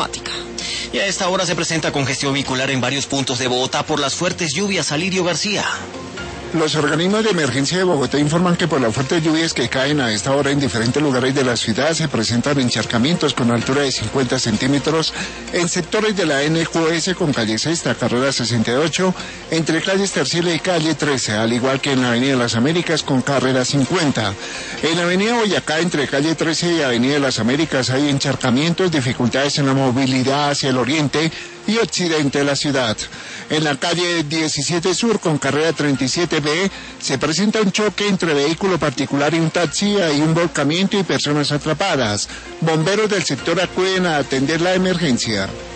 automática. Y a esta hora se presenta congestión vehicular en varios puntos de Bogotá por las fuertes lluvias. Alirio García. Los organismos de emergencia de Bogotá informan que por las fuertes lluvias que caen a esta hora en diferentes lugares de la ciudad se presentan encharcamientos con altura de 50 centímetros en sectores de la NQS con calle Sexta, carrera 68, entre calles Tercilia y calle 13, al igual que en la avenida Las Américas con carrera 50. En la avenida Boyacá, entre calle 13 y avenida Las Américas, hay encharcamientos, dificultades en la movilidad hacia el oriente y occidente de la ciudad. En la calle 17 Sur con carrera 37B se presenta un choque entre vehículo particular y un taxi, hay un volcamiento y personas atrapadas. Bomberos del sector acuden a atender la emergencia.